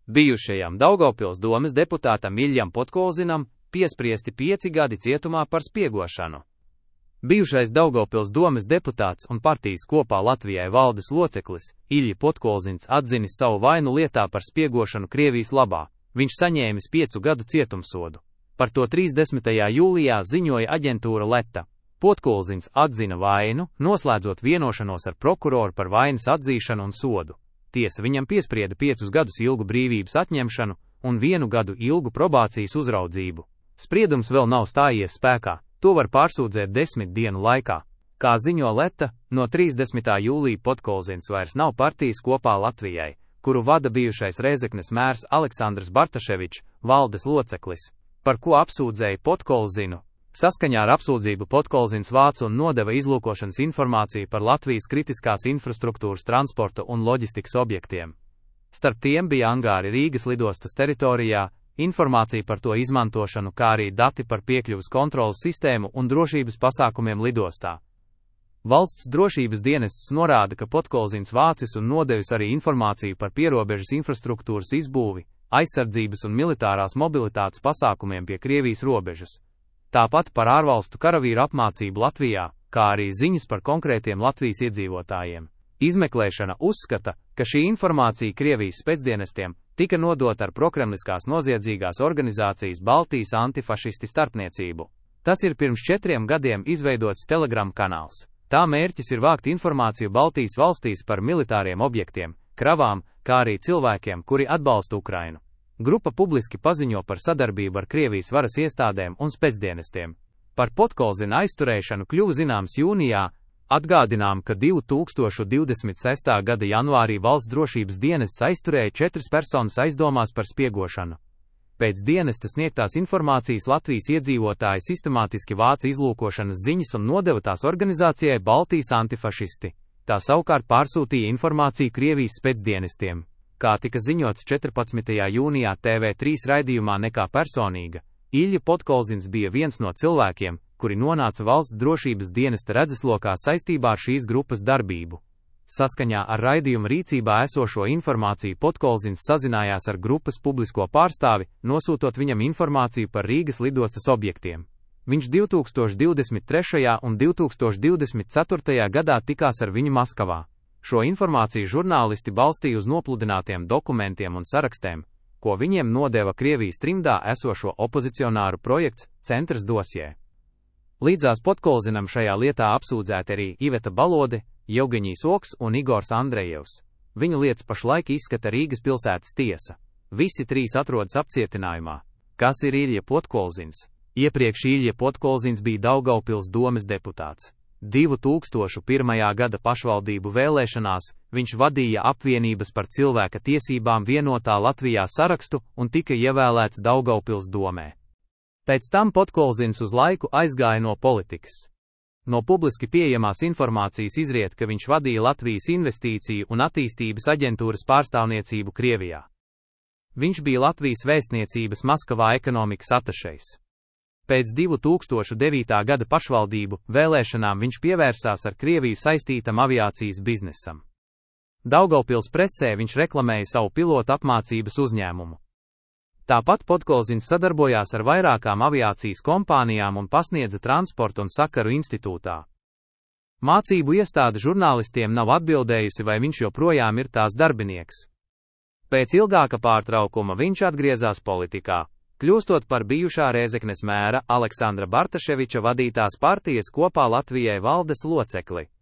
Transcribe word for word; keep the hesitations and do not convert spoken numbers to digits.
Bijušajam Daugavpils domes deputātam Iļļam Podkolzinam piespriesti pieci gadi cietumā par spiegošanu. Bijušais Daugavpils domes deputāts un partijas Kopā Latvijai valdes loceklis Iļļa Podkolzins atzinis savu vainu lietā par spiegošanu Krievijas labā. Viņš saņēmis piecu gadu cietumsodu. Par to trīsdesmitajā jūlijā ziņoja aģentūra Leta. Podkolzins atzina vainu, noslēdzot vienošanos ar prokuroru par vainas atzīšanu un sodu. Tiesa viņam piesprieda piecus gadus ilgu brīvības atņemšanu un vienu gadu ilgu probācijas uzraudzību. Spriedums vēl nav stājies spēkā, to var pārsūdzēt desmit dienu laikā. Kā ziņo Leta, no trīsdesmitā jūlija Podkolzins vairs nav partijas Kopā Latvijai, kuru vada bijušais Rēzeknes mērs Aleksandrs Bartaševičs, valdes loceklis, par ko apsūdzēja Podkolzinu. Saskaņā ar apsūdzību Podkolzins vāca un nodeva izlūkošanas informāciju par Latvijas kritiskās infrastruktūras transporta un loģistikas objektiem. Starp tiem bija angāri Rīgas lidostas teritorijā, informācija par to izmantošanu, kā arī dati par piekļuvas kontrolas sistēmu un drošības pasākumiem lidostā. Valsts drošības dienests norāda, ka Podkolzins vācis un nodevis arī informāciju par pierobežas infrastruktūras izbūvi, aizsardzības un militārās mobilitātes pasākumiem pie Krievijas robežas. Tāpat par ārvalstu karavīru apmācību Latvijā, kā arī ziņas par konkrētiem Latvijas iedzīvotājiem. Izmeklēšana uzskata, ka šī informācija Krievijas spēcdienestiem tika nodota ar prokremliskās noziedzīgās organizācijas Baltijas antifašisti starpniecību. Tas ir pirms četriem gadiem izveidots Telegram kanāls. Tā mērķis ir vākt informāciju Baltijas valstīs par militāriem objektiem, kravām, kā arī cilvēkiem, kuri atbalsta Ukrainu. Grupa publiski paziņo par sadarbību ar Krievijas varas iestādēm un spēcdienestiem. Par Podkolzina aizturēšanu kļuva zināms jūnijā. Atgādinām, ka divi tūkstoši divdesmit sestā gada janvārī valsts drošības dienests aizturēja četras personas aizdomās par spiegošanu. Pēc dienesta sniegtās informācijas Latvijas iedzīvotāji sistemātiski vāca izlūkošanas ziņas un nodeva tās organizācijai Baltijas antifašisti. Tā savukārt pārsūtīja informāciju Krievijas spēcdienestiem. Kā tika ziņots četrpadsmitajā jūnijā T V trīs raidījumā Nekā personīga, Iļļa Podkolzins bija viens no cilvēkiem, kuri nonāca valsts drošības dienesta redzeslokā saistībā ar šīs grupas darbību. Saskaņā ar raidījuma rīcībā esošo informāciju Podkolzins sazinājās ar grupas publisko pārstāvi, nosūtot viņam informāciju par Rīgas lidostas objektiem. Viņš divi tūkstoši divdesmit trešajā un divi tūkstoši divdesmit ceturtajā gadā tikās ar viņu Maskavā. Šo informāciju žurnālisti balstīja uz nopludinātiem dokumentiem un sarakstiem, ko viņiem nodeva Krievijas trimdā esošo opozicionāru projekts Centrs dosjē. Līdzās Podkolzinam šajā lietā apsūdzēti arī Iveta Balode, Jevgeņijs Oks un Igors Andrejevs. Viņu lietas pašlaik izskata Rīgas pilsētas tiesa. Visi trīs atrodas apcietinājumā. Kas ir Iļļa Podkolzins? Iepriekš Iļļa Podkolzins bija Daugavpils domes deputāts. divi tūkstoši pirmajā gada pašvaldību vēlēšanās viņš vadīja apvienības par cilvēka tiesībām vienotā Latvijā sarakstu un tika ievēlēts Daugavpils domē. Pēc tam Podkolzins uz laiku aizgāja no politikas. No publiski pieejamās informācijas izriet, ka viņš vadīja Latvijas investīciju un attīstības aģentūras pārstāvniecību Krievijā. Viņš bija Latvijas vēstniecības Maskavā ekonomikas atašejs. Pēc divi tūkstoši devītā gada pašvaldību vēlēšanām viņš pievērsās ar Krieviju saistītam aviācijas biznesam. Daugavpils presē viņš reklamēja savu pilotu apmācības uzņēmumu. Tāpat Podkolzins sadarbojās ar vairākām aviācijas kompānijām un pasniedza transporta un sakaru institūtā. Mācību iestāde žurnālistiem nav atbildējusi, vai viņš joprojām ir tās darbinieks. Pēc ilgāka pārtraukuma viņš atgriezās politikā, kļūstot par bijušā Rēzeknes mēra Aleksandra Bartaševiča vadītās partijas Kopā Latvijai valdes locekli.